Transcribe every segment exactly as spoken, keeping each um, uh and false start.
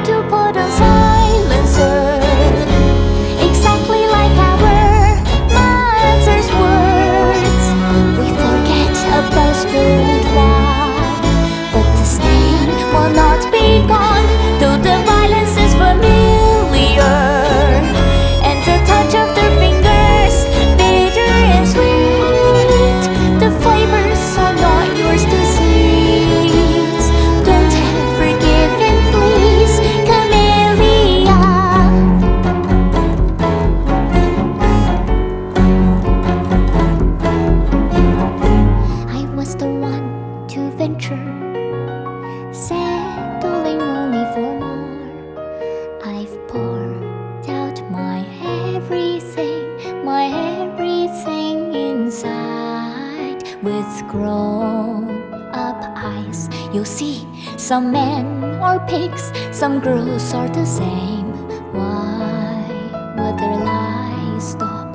to put on silencer, exactly like our mother's words. We forget about spilled wine, but the stain will not be gone, though the violence is familiar, and the touch of their fingers bitter and sweet. The flavors are not yours to seize. Don't ever give in, please, Camellia. I was the one to venture, settling only for more. I've poured out my everything, my everything inside. With grown-up eyes, you'll see some men are pigs, some girls are the same. Why would their lies stop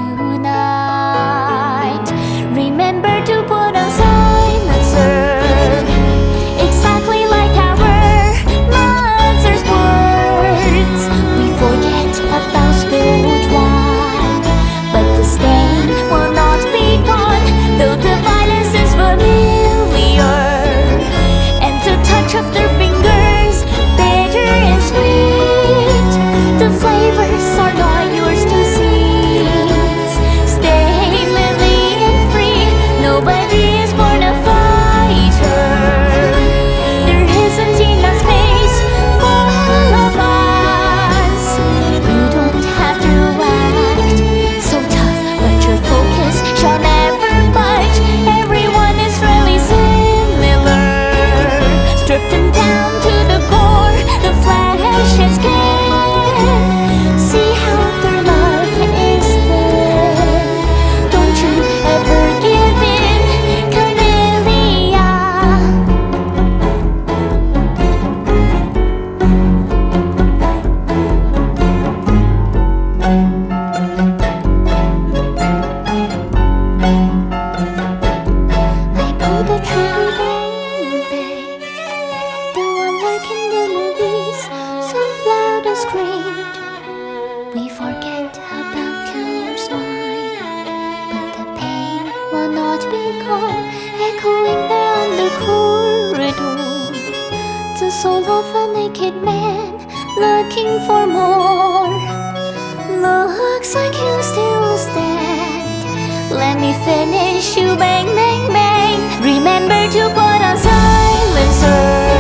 tonight? Remember to put on silencer, exactly like our mother's words. We forget about spilled wine, but the stain will not be gone, though the violence is familiar, and the touch of their fingers bitter and sweet. The flavors are not yours to seize. Stay living and free. Nobody is born a fighter. There isn't enough space for all of us. You don't have to act so tough, but your focus shall never budge. Everyone is really similar. Strip them down to the core, the flesh and skin. See how their love is thin. Don't you ever give in, Camellia. I pulled the trigger, baby, the one like in the movies, so loud and screamed. We forget about killer's wine, but the pain will not be gone, echoing down the corridor. The soul of a naked man looking for more. Looks like you still stand. Let me finish you, bang, bang, bang. Remember to put on silencer,